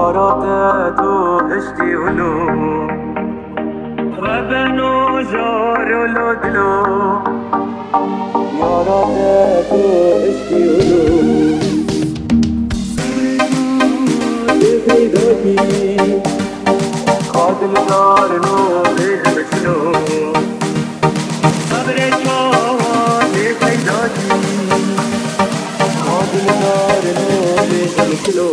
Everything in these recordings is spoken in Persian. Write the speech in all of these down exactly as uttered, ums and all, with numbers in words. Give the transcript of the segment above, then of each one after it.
یارات تو هشتی ولو غبنو جارو لدلو یارات تو هشتی ولو پیدا کی قاتل دار نو دیکھ بچلو صبر جوان پیدا کی قاتل دار نو دیکھ بچلو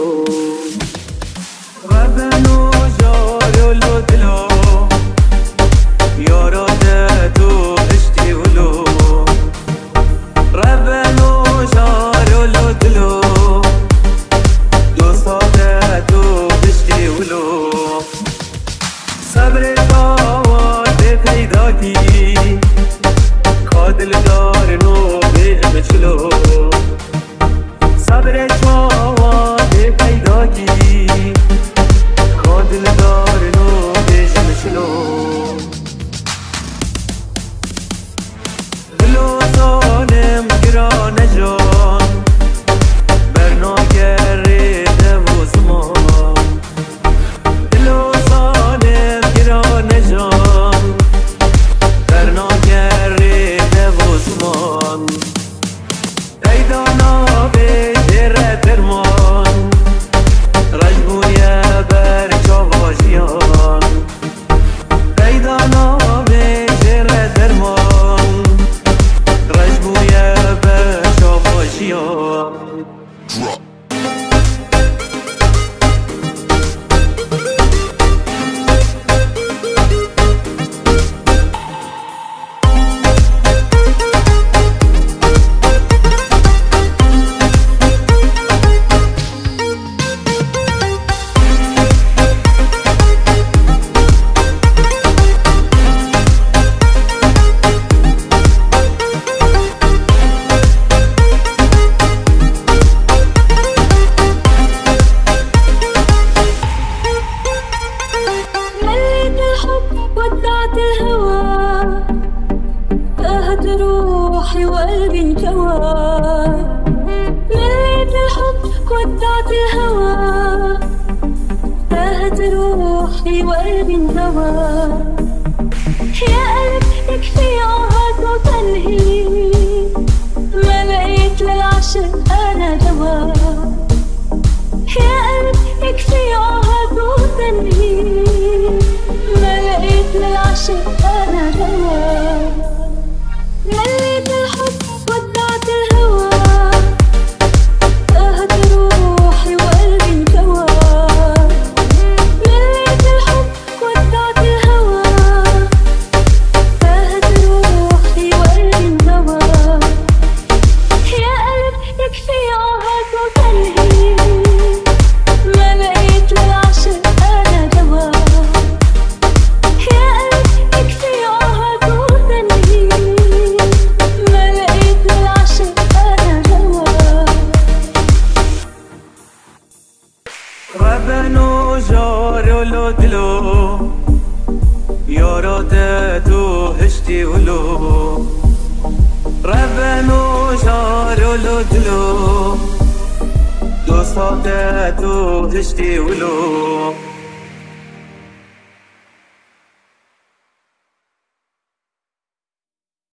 غبنو جارو لدلو یارات تو هشتی ولو غبنو جارو لدلو صبر جوان پیدا کی قاتل دار نو دیکھ بچلو صبر جوان پیدا کی قاتل دار نو دیکھ بچلو دلو ظالم گران جان برناگر ریده و زمان روحي وقلبي انكوى مليت الحب ودعت الهوى تاهت روحي وقلبي انكوى يا قلب يكفي عهد وتنهي ما لقيت للعشق انا دوا يا قلب يكفي عهد وتنهي ما لقيت للعشق انا دوا مليت الحب ودعت الهوى تاهت روحي وقلبي انكوى مليت الحب ودعت الهوى تاهت روحي وقلبي انكوى يا قلب يكفي عهد وتنهي ما لقيت للعشق انا دوا يا قلب يكفي عهد وتنهي غبنو جارو لدلو یارات تو هشتی ولو غبنو جارو لدلو دوستات تو هشتی ولو